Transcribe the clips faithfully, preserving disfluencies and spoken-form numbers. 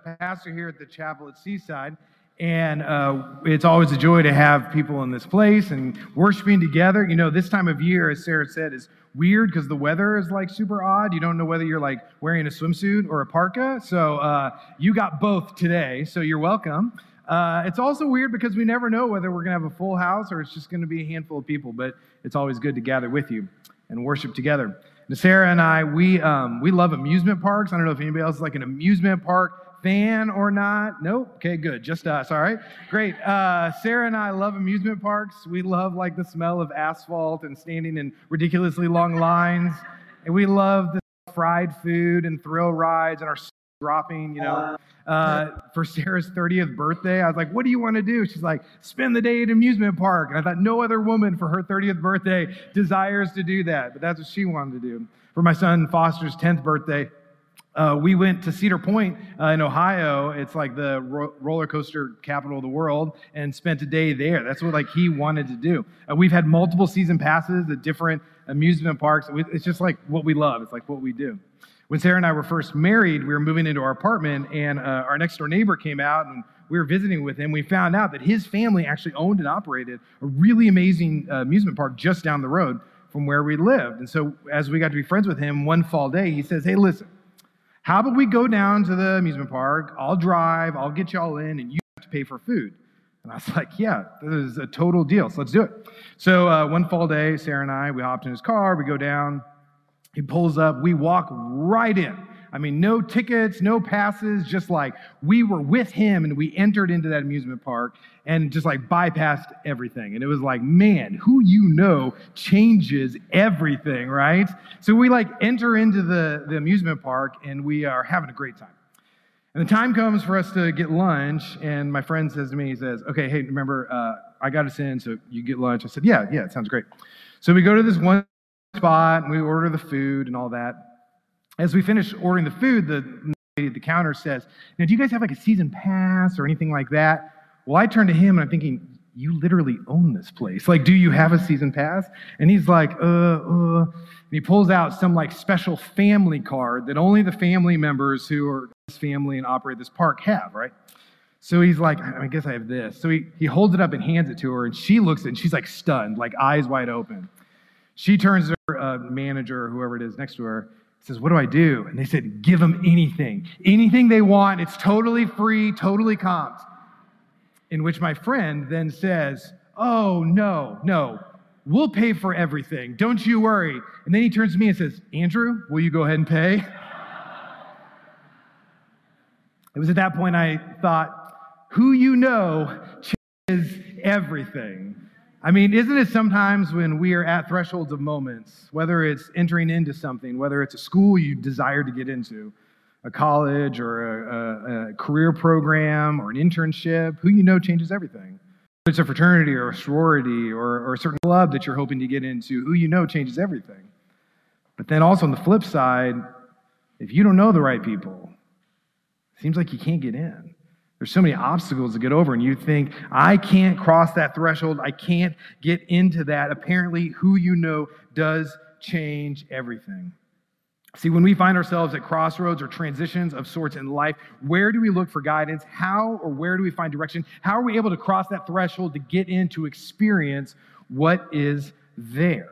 pastor here at the chapel at Seaside, and uh, it's always a joy to have people in this place and worshiping together. You know, this time of year, as Sarah said, is weird because the weather is like super odd. You don't know whether you're like wearing a swimsuit or a parka, so uh, you got both today, so you're welcome. Uh, it's also weird because we never know whether we're going to have a full house or it's just going to be a handful of people, but it's always good to gather with you and worship together. Now, Sarah and I, we um, we love amusement parks. I don't know if anybody else is like an amusement park fan or not. Nope. Okay, good. Just us. All right. Great. Uh, Sarah and I love amusement parks. We love like the smell of asphalt and standing in ridiculously long lines. And we love the fried food and thrill rides and our dropping, you know. Uh, for Sarah's thirtieth birthday, I was like, what do you want to do? She's like, spend the day at an amusement park. And I thought no other woman for her thirtieth birthday desires to do that, but that's what she wanted to do. For my son Foster's tenth birthday, uh, we went to Cedar Point uh, in Ohio. It's like the ro- roller coaster capital of the world, and spent a day there. That's what like he wanted to do. Uh, we've had multiple season passes at different amusement parks. It's just like what we love. It's like what we do. When Sarah and I were first married, we were moving into our apartment, and uh, our next door neighbor came out, and we were visiting with him. We found out that his family actually owned and operated a really amazing uh, amusement park just down the road from where we lived. And so as we got to be friends with him one fall day, he says, hey, listen, how about we go down to the amusement park? I'll drive, I'll get y'all in, and you have to pay for food. And I was like, yeah, this is a total deal, so let's do it. So uh, one fall day, Sarah and I, we hopped in his car, we go down. He pulls up, we walk right in. I mean, no tickets, no passes, just like we were with him and we entered into that amusement park and just like bypassed everything. And it was like, man, who you know changes everything, right? So we like enter into the, the amusement park and we are having a great time. And the time comes for us to get lunch, and my friend says to me, he says, okay, hey, remember, uh, I got us in, so you get lunch. I said, yeah, yeah, it sounds great. So we go to this one spot, and we order the food and all that. As we finish ordering the food, the lady at the counter says, now, do you guys have like a season pass or anything like that? Well, I turn to him, and I'm thinking, you literally own this place. Like, do you have a season pass? And he's like, uh, uh. And he pulls out some like special family card that only the family members who are this family and operate this park have, right? So he's like, I guess I have this. So he, he holds it up and hands it to her, and she looks at it, and she's like stunned, like eyes wide open. She turns to her uh, manager, or whoever it is next to her, says, what do I do? And they said, give them anything. Anything they want. It's totally free, totally comped. In which my friend then says, oh, no, no, we'll pay for everything. Don't you worry. And then he turns to me and says, Andrew, will you go ahead and pay? It was at that point I thought, who you know changes everything. I mean, isn't it sometimes when we are at thresholds of moments, whether it's entering into something, whether it's a school you desire to get into, a college or a, a, a career program or an internship, who you know changes everything. Whether it's a fraternity or a sorority or, or a certain club that you're hoping to get into, who you know changes everything. But then also on the flip side, if you don't know the right people, it seems like you can't get in. There's so many obstacles to get over, and you think, I can't cross that threshold. I can't get into that. Apparently, who you know does change everything. See, when we find ourselves at crossroads or transitions of sorts in life, where do we look for guidance? How or where do we find direction? How are we able to cross that threshold to get in to experience what is there?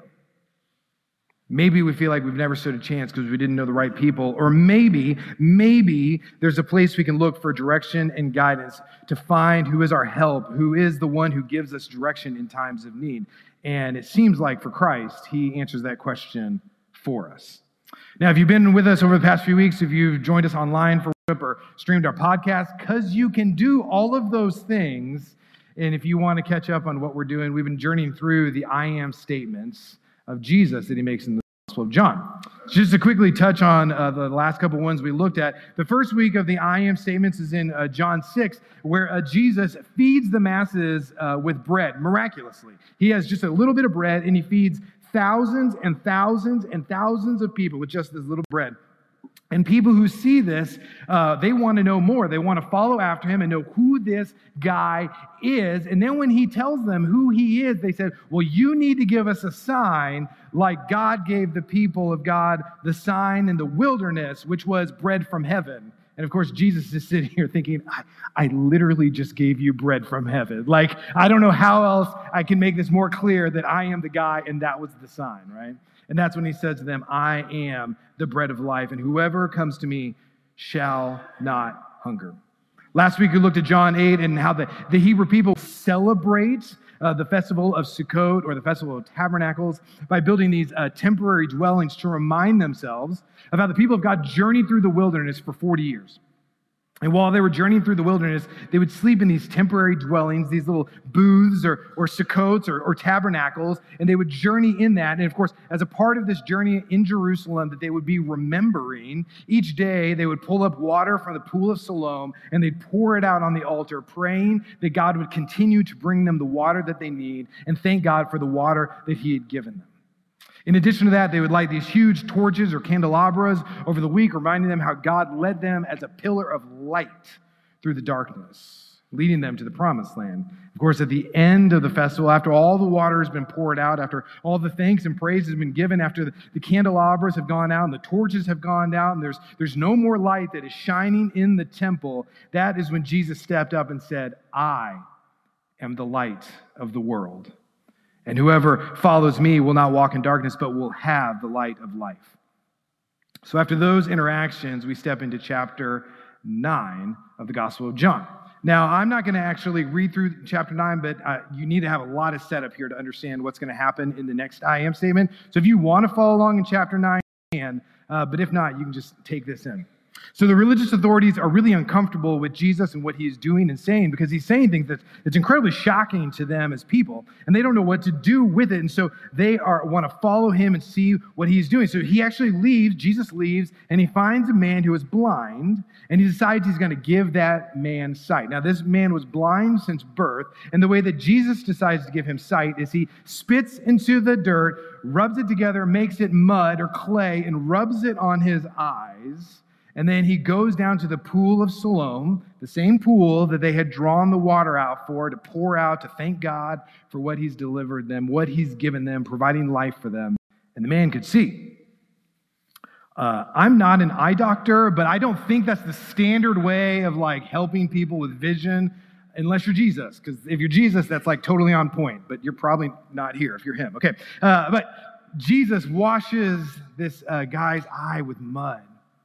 Maybe we feel like we've never stood a chance because we didn't know the right people. Or maybe, maybe there's a place we can look for direction and guidance to find who is our help, who is the one who gives us direction in times of need. And it seems like for Christ, he answers that question for us. Now, if you've been with us over the past few weeks, if you've joined us online for worship or streamed our podcast, because you can do all of those things, and if you want to catch up on what we're doing, we've been journeying through the I am statements of Jesus that he makes in the Gospel of John. Just to quickly touch on uh, the last couple ones we looked at, the first week of the I am statements is in uh, John six, where uh, Jesus feeds the masses uh, with bread miraculously. He has just a little bit of bread, and he feeds thousands and thousands and thousands of people with just this little bread. And people who see this, uh, they want to know more. They want to follow after him and know who this guy is. And then when he tells them who he is, they said, well, you need to give us a sign like God gave the people of God the sign in the wilderness, which was bread from heaven. And of course, Jesus is sitting here thinking, I, I literally just gave you bread from heaven. Like, I don't know how else I can make this more clear that I am the guy, and that was the sign, right? And that's when he says to them, I am the bread of life, and whoever comes to me shall not hunger. Last week we looked at John eight and how the, the Hebrew people celebrate uh, the festival of Sukkot, or the festival of tabernacles, by building these uh, temporary dwellings to remind themselves of how the people of God journeyed through the wilderness for forty years. And while they were journeying through the wilderness, they would sleep in these temporary dwellings, these little booths or, or sukkots or, or tabernacles, and they would journey in that. And of course, as a part of this journey in Jerusalem that they would be remembering, each day they would pull up water from the pool of Siloam and they'd pour it out on the altar, praying that God would continue to bring them the water that they need, and thank God for the water that he had given them. In addition to that, they would light these huge torches or candelabras over the week, reminding them how God led them as a pillar of light through the darkness, leading them to the promised land. Of course, at the end of the festival, after all the water has been poured out, after all the thanks and praise has been given, after the, the candelabras have gone out and the torches have gone out, and there's, there's no more light that is shining in the temple, that is when Jesus stepped up and said, I am the light of the world. And whoever follows me will not walk in darkness, but will have the light of life. So after those interactions, we step into chapter nine of the Gospel of John. Now, I'm not going to actually read through chapter nine, but uh, you need to have a lot of setup here to understand what's going to happen in the next I am statement. So if you want to follow along in chapter nine, you can, uh, but if not, you can just take this in. So the religious authorities are really uncomfortable with Jesus and what he is doing and saying, because he's saying things that it's incredibly shocking to them as people, and they don't know what to do with it. And so they are want to follow him and see what he's doing. So he actually leaves, Jesus leaves, and he finds a man who is blind, and he decides he's going to give that man sight. Now, this man was blind since birth, and the way that Jesus decides to give him sight is he spits into the dirt, rubs it together, makes it mud or clay, and rubs it on his eyes. And then he goes down to the pool of Siloam, the same pool that they had drawn the water out for, to pour out, to thank God for what he's delivered them, what he's given them, providing life for them. And the man could see. Uh, I'm not an eye doctor, but I don't think that's the standard way of like helping people with vision, unless you're Jesus. Because if you're Jesus, that's like totally on point, but you're probably not here if you're him. Okay, uh, but Jesus washes this uh, guy's eye with mud.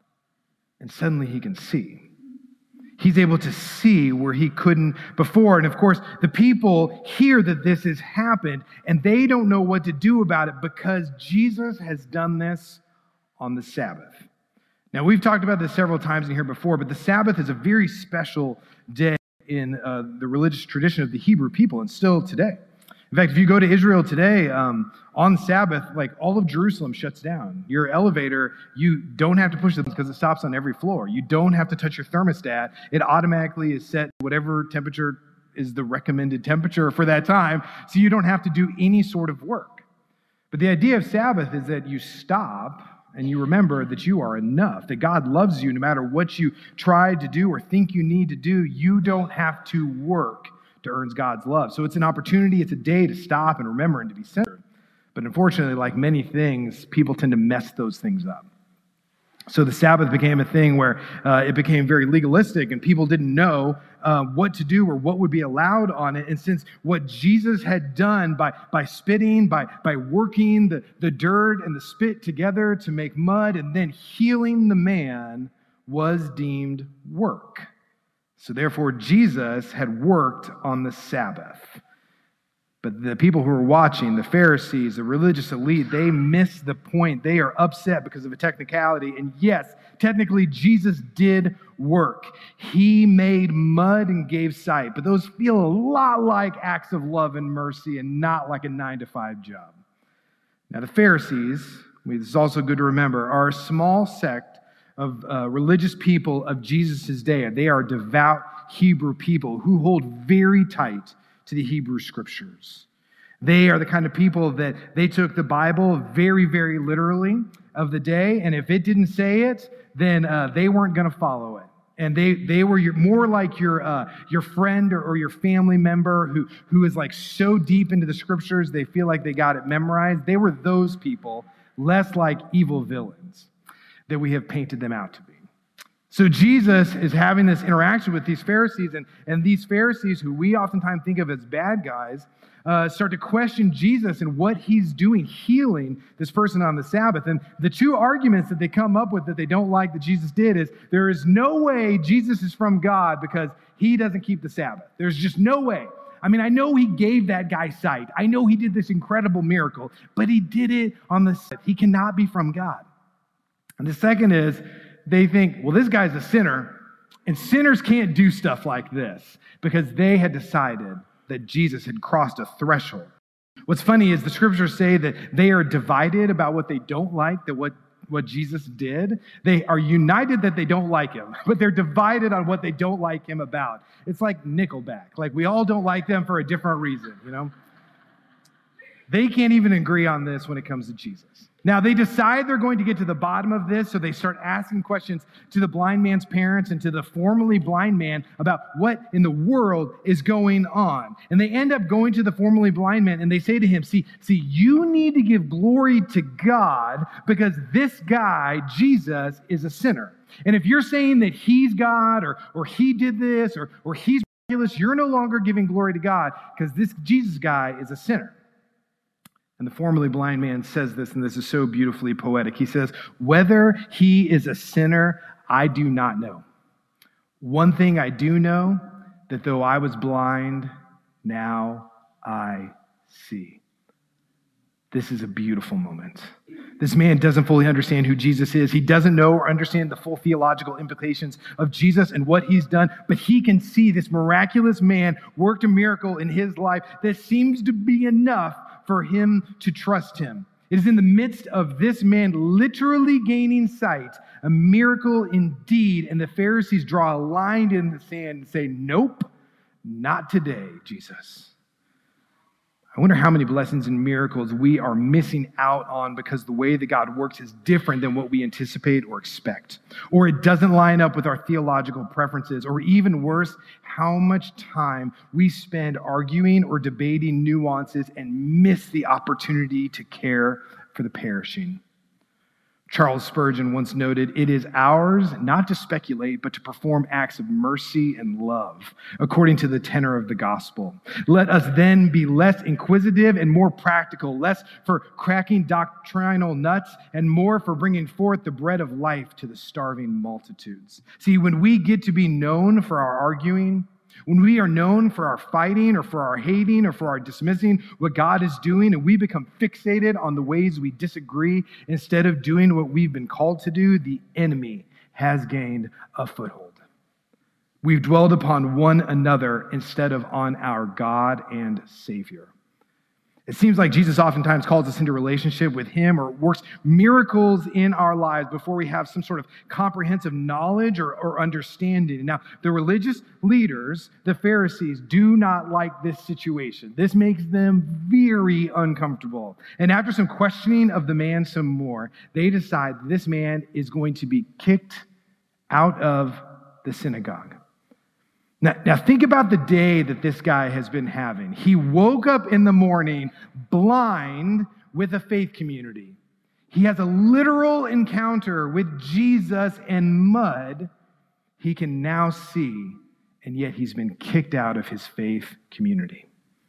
And suddenly he can see. He's able to see where he couldn't before. And of course, the people hear that this has happened, and they don't know what to do about it because Jesus has done this on the Sabbath. Now, we've talked about this several times in here before, but the Sabbath is a very special day in uh, the religious tradition of the Hebrew people, and still today. In fact, if you go to Israel today, um, on Sabbath, like all of Jerusalem shuts down. Your elevator, you don't have to push it because it stops on every floor. You don't have to touch your thermostat. It automatically is set whatever temperature is the recommended temperature for that time, so you don't have to do any sort of work. But the idea of Sabbath is that you stop and you remember that you are enough, that God loves you no matter what you try to do or think you need to do. You don't have to work to earn God's love. So it's an opportunity, it's a day to stop and remember and to be centered. But unfortunately, like many things, people tend to mess those things up. So the Sabbath became a thing where uh, it became very legalistic, and people didn't know uh, what to do or what would be allowed on it. And since what Jesus had done by, by spitting, by, by working the, the dirt and the spit together to make mud, and then healing the man was deemed work. So therefore, Jesus had worked on the Sabbath. But the people who were watching, the Pharisees, the religious elite, they missed the point. They are upset because of a technicality. And yes, technically, Jesus did work. He made mud and gave sight. But those feel a lot like acts of love and mercy and not like a nine to five job. Now, the Pharisees, this is also good to remember, are a small sect of uh, religious people of Jesus' day. They are devout Hebrew people who hold very tight to the Hebrew scriptures. They are the kind of people that they took the Bible very, very literally of the day, and if it didn't say it, then uh, they weren't going to follow it. And they they were your, more like your uh, your friend or, or your family member who, who is like so deep into the scriptures they feel like they got it memorized. They were those people, less like evil villains that we have painted them out to be. So Jesus is having this interaction with these Pharisees, and, and these Pharisees, who we oftentimes think of as bad guys, uh, start to question Jesus and what he's doing, healing this person on the Sabbath. And the two arguments that they come up with that they don't like that Jesus did is there is no way Jesus is from God because he doesn't keep the Sabbath. There's just no way. I mean, I know he gave that guy sight. I know he did this incredible miracle, but he did it on the Sabbath. He cannot be from God. And the second is, they think, well, this guy's a sinner, and sinners can't do stuff like this because they had decided that Jesus had crossed a threshold. What's funny is the scriptures say that they are divided about what they don't like, that what, what Jesus did. They are united that they don't like him, but they're divided on what they don't like him about. It's like Nickelback. Like, we all don't like them for a different reason, you know? They can't even agree on this when it comes to Jesus. Now, they decide they're going to get to the bottom of this, so they start asking questions to the blind man's parents and to the formerly blind man about what in the world is going on. And they end up going to the formerly blind man, and they say to him, see, see, you need to give glory to God because this guy, Jesus, is a sinner. And if you're saying that he's God or, or he did this or, or he's miraculous, you're no longer giving glory to God because this Jesus guy is a sinner. And the formerly blind man says this, and this is so beautifully poetic. He says, whether he is a sinner, I do not know. One thing I do know, that though I was blind, now I see. This is a beautiful moment. This man doesn't fully understand who Jesus is. He doesn't know or understand the full theological implications of Jesus and what he's done, but he can see this miraculous man worked a miracle in his life that seems to be enough for him to trust him. It is in the midst of this man literally gaining sight, a miracle indeed, and the Pharisees draw a line in the sand and say, nope, not today, Jesus. I wonder how many blessings and miracles we are missing out on because the way that God works is different than what we anticipate or expect. Or it doesn't line up with our theological preferences. Or even worse, how much time we spend arguing or debating nuances and miss the opportunity to care for the perishing. Charles Spurgeon once noted, it is ours not to speculate, but to perform acts of mercy and love, according to the tenor of the gospel. Let us then be less inquisitive and more practical, less for cracking doctrinal nuts and more for bringing forth the bread of life to the starving multitudes. See, when we get to be known for our arguing, when we are known for our fighting or for our hating or for our dismissing what God is doing, and we become fixated on the ways we disagree instead of doing what we've been called to do, the enemy has gained a foothold. We've dwelled upon one another instead of on our God and Savior. It seems like Jesus oftentimes calls us into relationship with him or works miracles in our lives before we have some sort of comprehensive knowledge or, or understanding. Now, the religious leaders, the Pharisees, do not like this situation. This makes them very uncomfortable. And after some questioning of the man some more, they decide this man is going to be kicked out of the synagogue. Now, now think about the day that this guy has been having. He woke up in the morning blind with a faith community. He has a literal encounter with Jesus and mud. He can now see, and yet he's been kicked out of his faith community.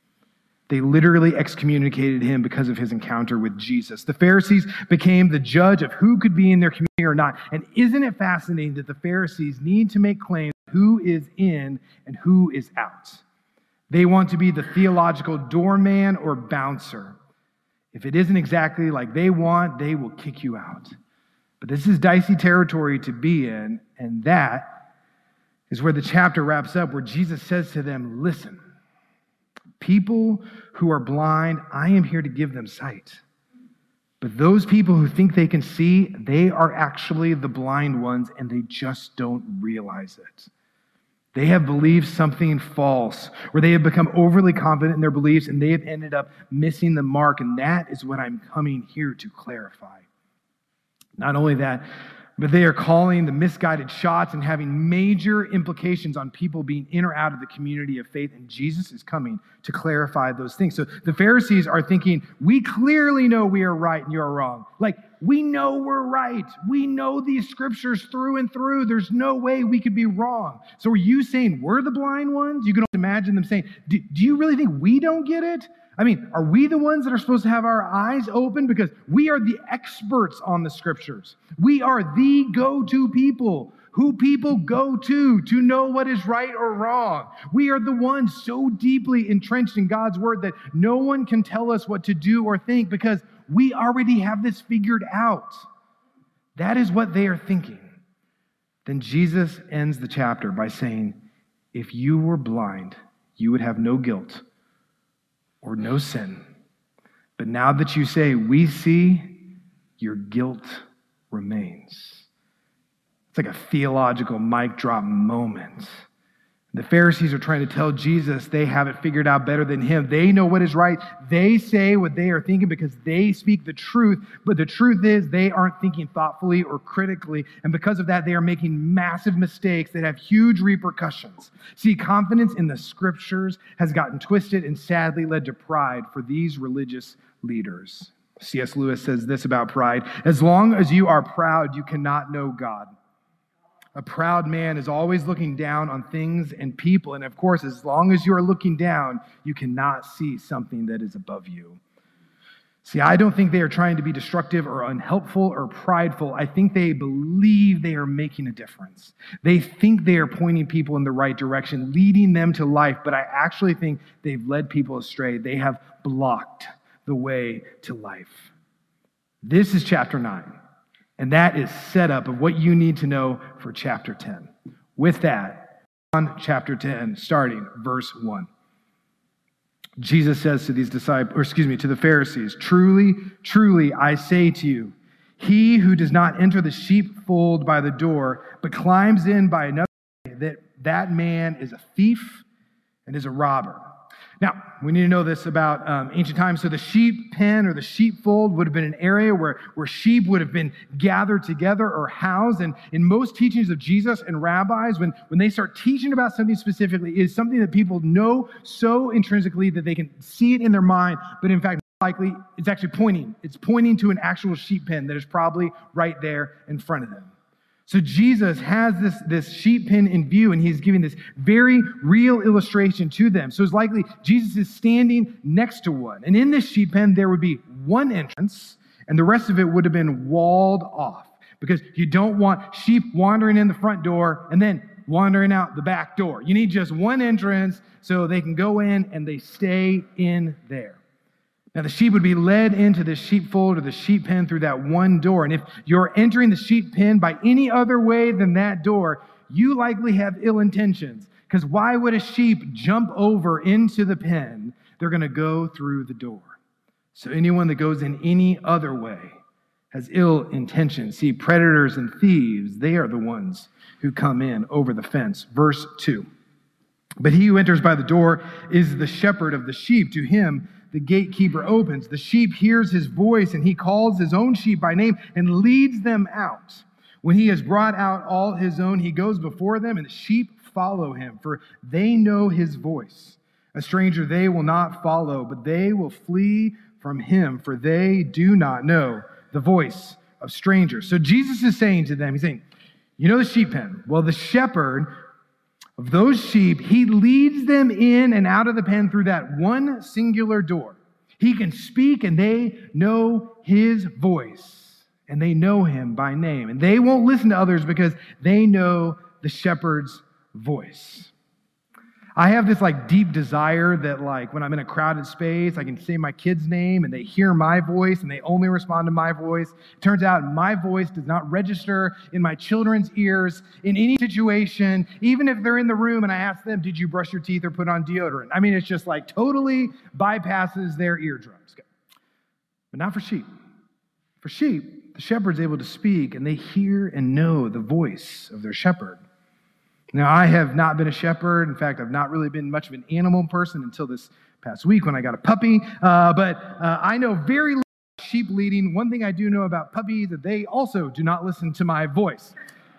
They literally excommunicated him because of his encounter with Jesus. The Pharisees became the judge of who could be in their community or not. And isn't it fascinating that the Pharisees need to make claims who is in and who is out? They want to be the theological doorman or bouncer. If it isn't exactly like they want, they will kick you out. But this is dicey territory to be in, and that is where the chapter wraps up, where Jesus says to them, listen, people who are blind, I am here to give them sight. But those people who think they can see, they are actually the blind ones, and they just don't realize it. They have believed something false, or they have become overly confident in their beliefs, and they have ended up missing the mark, and that is what I'm coming here to clarify. Not only that, but they are calling the misguided shots and having major implications on people being in or out of the community of faith, and Jesus is coming to clarify those things. So the Pharisees are thinking, we clearly know we are right and you're wrong. Like, We know we're right. We know these scriptures through and through. There's no way we could be wrong. So are you saying we're the blind ones? You can imagine them saying, do, do you really think we don't get it? I mean, are we the ones that are supposed to have our eyes open? Because we are the experts on the scriptures. We are the go-to people, who people go to to know what is right or wrong. We are the ones so deeply entrenched in God's word that no one can tell us what to do or think because we already have this figured out. That is what they are thinking. Then Jesus ends the chapter by saying, if you were blind, you would have no guilt or no sin. But now that you say, we see, your guilt remains. It's like a theological mic drop moment. The Pharisees are trying to tell Jesus they have it figured out better than him. They know what is right. They say what they are thinking because they speak the truth. But the truth is they aren't thinking thoughtfully or critically. And because of that, they are making massive mistakes that have huge repercussions. See, confidence in the scriptures has gotten twisted and sadly led to pride for these religious leaders. C S Lewis says this about pride. As long as you are proud, you cannot know God. A proud man is always looking down on things and people. And of course, as long as you are looking down, you cannot see something that is above you. See, I don't think they are trying to be destructive or unhelpful or prideful. I think they believe they are making a difference. They think they are pointing people in the right direction, leading them to life. But I actually think they've led people astray. They have blocked the way to life. This is chapter nine. And that is setup of what you need to know for chapter ten. With that, on chapter ten, starting verse one. Jesus says to these disciples, or excuse me, to the Pharisees, truly, truly, I say to you, he who does not enter the sheepfold by the door, but climbs in by another way, that that man is a thief and is a robber. Now, we need to know this about um, ancient times. So the sheep pen or the sheepfold would have been an area where, where sheep would have been gathered together or housed. And in most teachings of Jesus and rabbis, when, when they start teaching about something specifically, it is something that people know so intrinsically that they can see it in their mind, but in fact, likely it's actually pointing. It's pointing to an actual sheep pen that is probably right there in front of them. So Jesus has this, this sheep pen in view, and he's giving this very real illustration to them. So it's likely Jesus is standing next to one. And in this sheep pen, there would be one entrance, and the rest of it would have been walled off. Because you don't want sheep wandering in the front door and then wandering out the back door. You need just one entrance so they can go in and they stay in there. Now, the sheep would be led into the sheepfold or the sheep pen through that one door. And if you're entering the sheep pen by any other way than that door, you likely have ill intentions. Because why would a sheep jump over into the pen? They're going to go through the door. So anyone that goes in any other way has ill intentions. See, predators and thieves, they are the ones who come in over the fence. Verse two. But he who enters by the door is the shepherd of the sheep. To him the gatekeeper opens. The sheep hears his voice, and he calls his own sheep by name and leads them out. When he has brought out all his own, he goes before them, and the sheep follow him, for they know his voice. A stranger they will not follow, but they will flee from him, for they do not know the voice of strangers. So Jesus is saying to them, he's saying, you know the sheep pen? Well, the shepherd of those sheep, he leads them in and out of the pen through that one singular door. He can speak and they know his voice and they know him by name. And they won't listen to others because they know the shepherd's voice. I have this like deep desire that like when I'm in a crowded space, I can say my kid's name and they hear my voice and they only respond to my voice. It turns out my voice does not register in my children's ears in any situation, even if they're in the room and I ask them, did you brush your teeth or put on deodorant? I mean, it's just like totally bypasses their eardrums. But not for sheep. For sheep, the shepherd's able to speak and they hear and know the voice of their shepherd. Now, I have not been a shepherd. In fact, I've not really been much of an animal person until this past week when I got a puppy. Uh, but uh, I know very little about sheep leading. One thing I do know about puppies is that they also do not listen to my voice.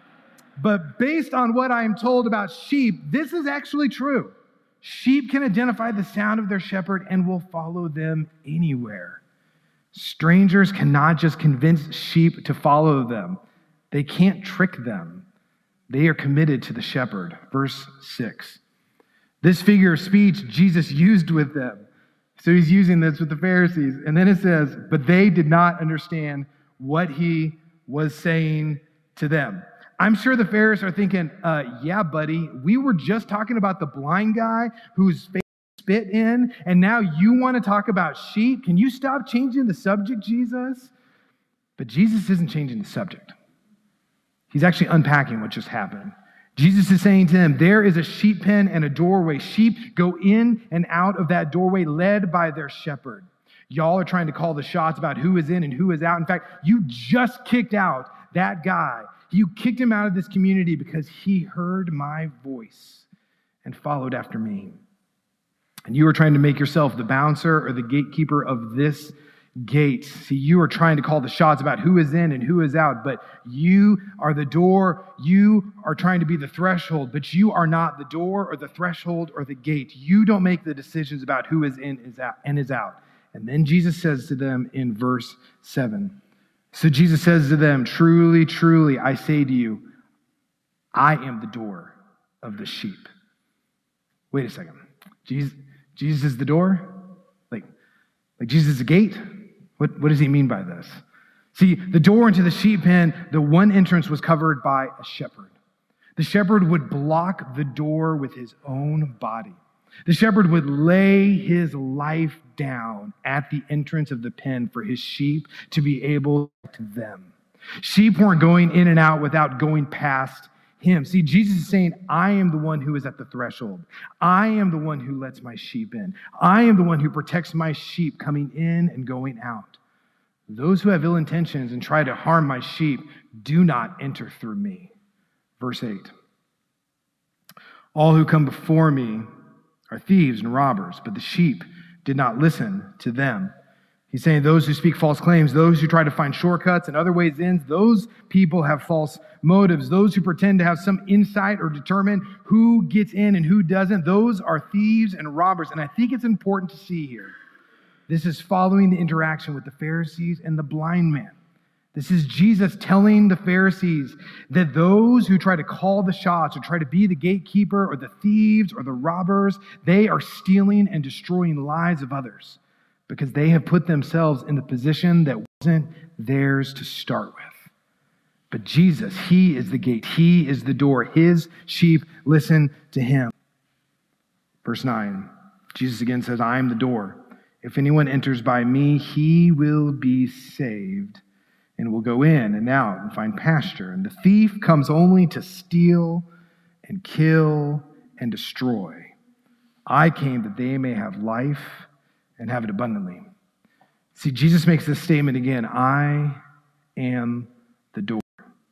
But based on what I'm told about sheep, this is actually true. Sheep can identify the sound of their shepherd and will follow them anywhere. Strangers cannot just convince sheep to follow them. They can't trick them. They are committed to the shepherd. Verse six. This figure of speech Jesus used with them. So he's using this with the Pharisees. And then it says, but they did not understand what he was saying to them. I'm sure the Pharisees are thinking, uh, yeah, buddy, we were just talking about the blind guy whose face spit in, and now you want to talk about sheep? Can you stop changing the subject, Jesus? But Jesus isn't changing the subject. He's actually unpacking what just happened. Jesus is saying to them, there is a sheep pen and a doorway. Sheep go in and out of that doorway led by their shepherd. Y'all are trying to call the shots about who is in and who is out. In fact, you just kicked out that guy. You kicked him out of this community because he heard my voice and followed after me. And you are trying to make yourself the bouncer or the gatekeeper of this gate. See, you are trying to call the shots about who is in and who is out, but you are the door. You are trying to be the threshold, but you are not the door or the threshold or the gate. You don't make the decisions about who is in is out and is out. And then Jesus says to them in verse seven, so Jesus says to them, truly, truly, I say to you, I am the door of the sheep. Wait a second. Jesus, Jesus is the door? Like, like Jesus is the gate? What, what does he mean by this? See, the door into the sheep pen, the one entrance was covered by a shepherd. The shepherd would block the door with his own body. The shepherd would lay his life down at the entrance of the pen for his sheep to be able to them. Sheep weren't going in and out without going past him. See, Jesus is saying, I am the one who is at the threshold. I am the one who lets my sheep in. I am the one who protects my sheep coming in and going out. Those who have ill intentions and try to harm my sheep do not enter through me. Verse eight. All who come before me are thieves and robbers, but the sheep did not listen to them. He's saying those who speak false claims, those who try to find shortcuts and other ways in, those people have false motives. Those who pretend to have some insight or determine who gets in and who doesn't, those are thieves and robbers. And I think it's important to see here, this is following the interaction with the Pharisees and the blind man. This is Jesus telling the Pharisees that those who try to call the shots or try to be the gatekeeper or the thieves or the robbers, they are stealing and destroying lives of others because they have put themselves in the position that wasn't theirs to start with. But Jesus, he is the gate. He is the door. His sheep listen to him. Verse nine, Jesus again says, I am the door. If anyone enters by me, he will be saved and will go in and out and find pasture. And the thief comes only to steal and kill and destroy. I came that they may have life and have it abundantly. See, Jesus makes this statement again, I am the door.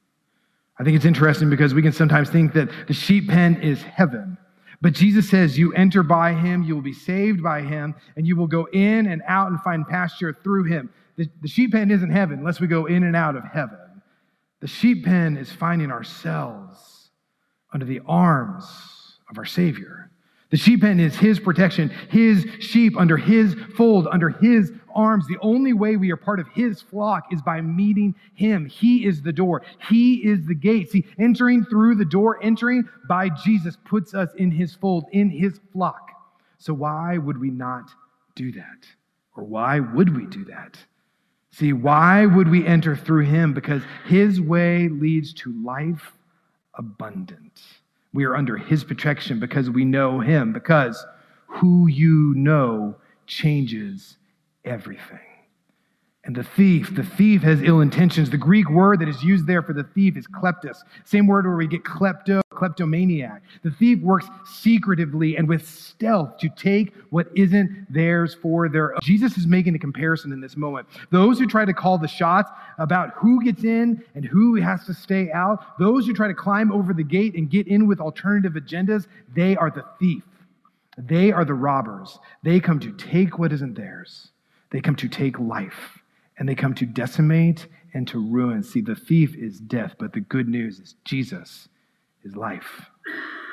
I think it's interesting because we can sometimes think that the sheep pen is heaven. But Jesus says you enter by him, you will be saved by him, and you will go in and out and find pasture through him. The, the sheep pen isn't heaven unless we go in and out of heaven. The sheep pen is finding ourselves under the arms of our Savior. The sheep pen is his protection, his sheep under his fold, under his arms. The only way we are part of his flock is by meeting him. He is the door. He is the gate. See, entering through the door, entering by Jesus puts us in his fold, in his flock. So why would we not do that? Or why would we do that? See, why would we enter through him? Because his way leads to life abundant. We are under his protection because we know him, because who you know changes everything. And the thief, the thief has ill intentions. The Greek word that is used there for the thief is kleptos. Same word where we get klepto, kleptomaniac. The thief works secretively and with stealth to take what isn't theirs for their own. Jesus is making a comparison in this moment. Those who try to call the shots about who gets in and who has to stay out, those who try to climb over the gate and get in with alternative agendas, they are the thief. They are the robbers. They come to take what isn't theirs. They come to take life. And they come to decimate and to ruin. See, the thief is death, but the good news is Jesus is life.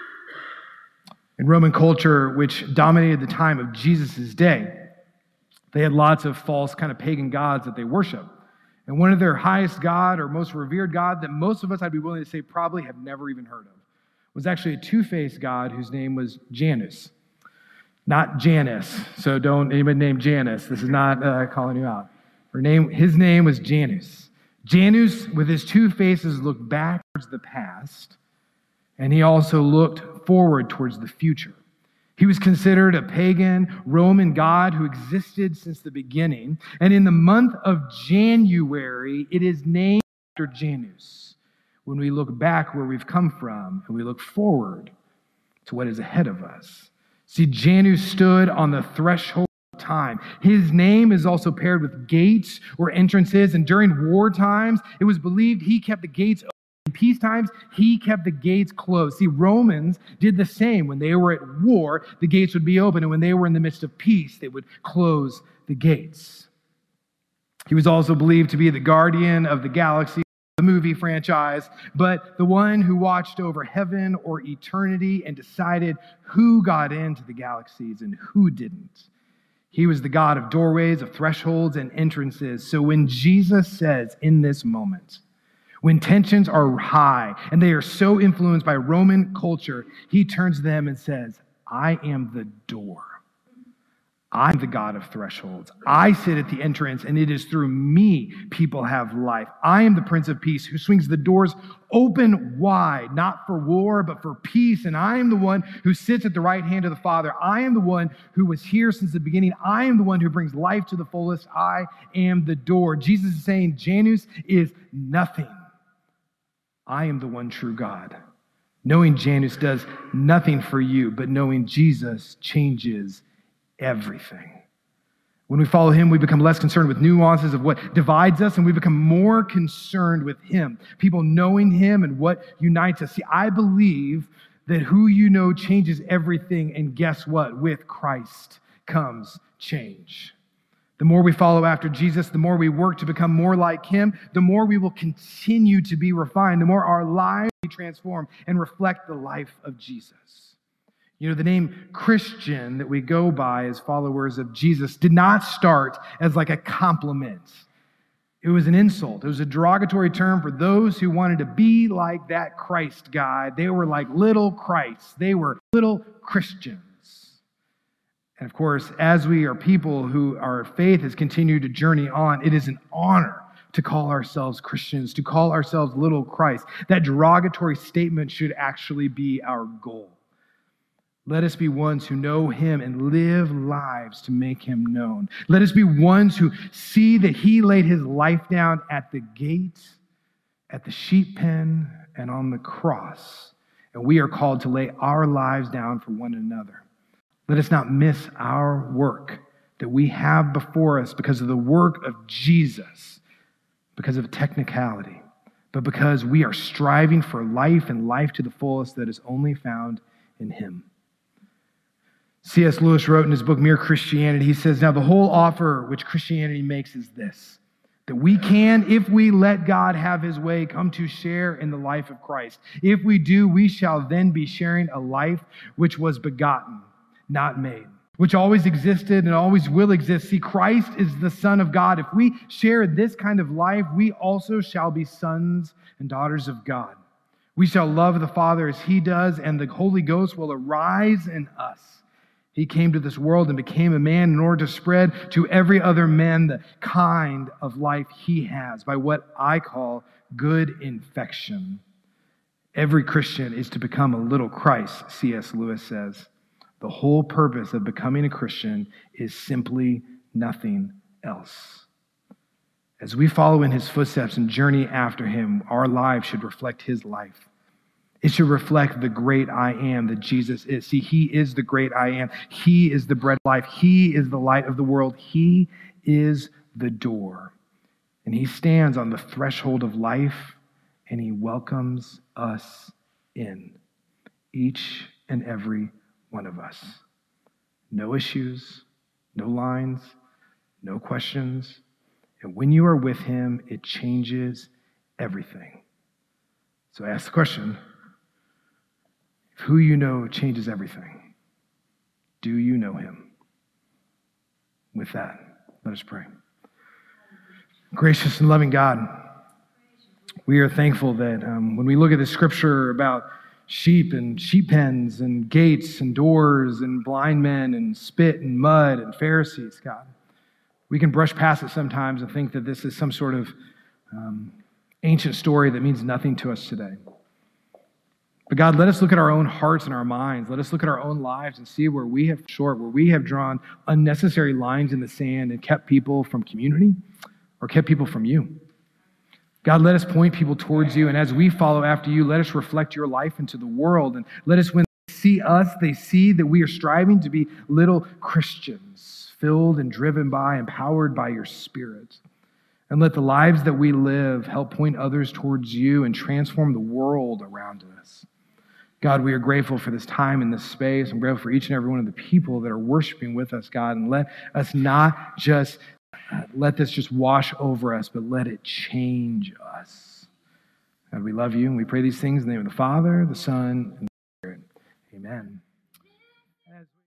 In Roman culture, which dominated the time of Jesus' day, They had lots of false kind of pagan gods that they worship. And one of their highest god or most revered god that most of us, I'd be willing to say, probably have never even heard of, was actually a two-faced god whose name was Janus. Not Janice. So don't anybody name Janice. This is not uh, calling you out. Her name, his name was Janus. Janus, with his two faces, looked back towards the past, and he also looked forward towards the future. He was considered a pagan Roman god who existed since the beginning. And in the month of January, it is named after Janus, when we look back where we've come from and we look forward to what is ahead of us. See, Janus stood on the threshold of time. His name is also paired with gates or entrances, and during war times, it was believed he kept the gates open. In peace times, he kept the gates closed. See, Romans did the same. When they were at war, the gates would be open, and when they were in the midst of peace, they would close the gates. He was also believed to be the guardian of the galaxy, the movie franchise, but the one who watched over heaven or eternity and decided who got into the galaxies and who didn't. He was the God of doorways, of thresholds, and entrances. So when Jesus says in this moment, when tensions are high and they are so influenced by Roman culture, he turns to them and says, I am the door. I'm the God of thresholds. I sit at the entrance, and it is through me people have life. I am the Prince of Peace who swings the doors open wide, not for war, but for peace. And I am the one who sits at the right hand of the Father. I am the one who was here since the beginning. I am the one who brings life to the fullest. I am the door. Jesus is saying Janus is nothing. I am the one true God. Knowing Janus does nothing for you, but knowing Jesus changes everything. When we follow him, we become less concerned with nuances of what divides us, and we become more concerned with him, people knowing him and what unites us. See, I believe that who you know changes everything, and guess what? With Christ comes change. The more we follow after Jesus, the more we work to become more like him, the more we will continue to be refined, the more our lives will be transformed and reflect the life of Jesus. You know, the name Christian that we go by as followers of Jesus did not start as like a compliment. It was an insult. It was a derogatory term for those who wanted to be like that Christ guy. They were like little Christs. They were little Christians. And of course, as we are people who our faith has continued to journey on, it is an honor to call ourselves Christians, to call ourselves little Christ. That derogatory statement should actually be our goal. Let us be ones who know him and live lives to make him known. Let us be ones who see that he laid his life down at the gate, at the sheep pen, and on the cross. And we are called to lay our lives down for one another. Let us not miss our work that we have before us because of the work of Jesus, because of technicality, but because we are striving for life and life to the fullest that is only found in him. C S Lewis wrote in his book, Mere Christianity, he says, now the whole offer which Christianity makes is this, that we can, if we let God have his way, come to share in the life of Christ. If we do, we shall then be sharing a life which was begotten, not made, which always existed and always will exist. See, Christ is the Son of God. If we share this kind of life, we also shall be sons and daughters of God. We shall love the Father as he does, and the Holy Ghost will arise in us. He came to this world and became a man in order to spread to every other man the kind of life he has by what I call good infection. Every Christian is to become a little Christ, C S Lewis says. The whole purpose of becoming a Christian is simply nothing else. As we follow in his footsteps and journey after him, our lives should reflect his life. It should reflect the great I am that Jesus is. See, he is the great I am. He is the bread of life. He is the light of the world. He is the door. And he stands on the threshold of life, and he welcomes us in, each and every one of us. No issues, no lines, no questions. And when you are with him, it changes everything. So I ask the question, if who you know changes everything, do you know him? With that, Let us pray. Gracious and loving God, we are thankful that um, when we look at the scripture about sheep and sheep pens and gates and doors and blind men and spit and mud and Pharisees, God, we can brush past it sometimes and think that this is some sort of um, ancient story that means nothing to us today. But God, let us look at our own hearts and our minds. Let us look at our own lives and see where we have short, where we have drawn unnecessary lines in the sand and kept people from community or kept people from you. God, let us point people towards you, and as we follow after you, let us reflect your life into the world, and let us, when they see us, they see that we are striving to be little Christians, filled and driven by, empowered by your Spirit. And let the lives that we live help point others towards you and transform the world around us. God, we are grateful for this time and this space. I'm grateful for each and every one of the people that are worshiping with us, God, and let us not just let this just wash over us, but let it change us. God, we love you, and we pray these things in the name of the Father, the Son, and the Spirit. Amen.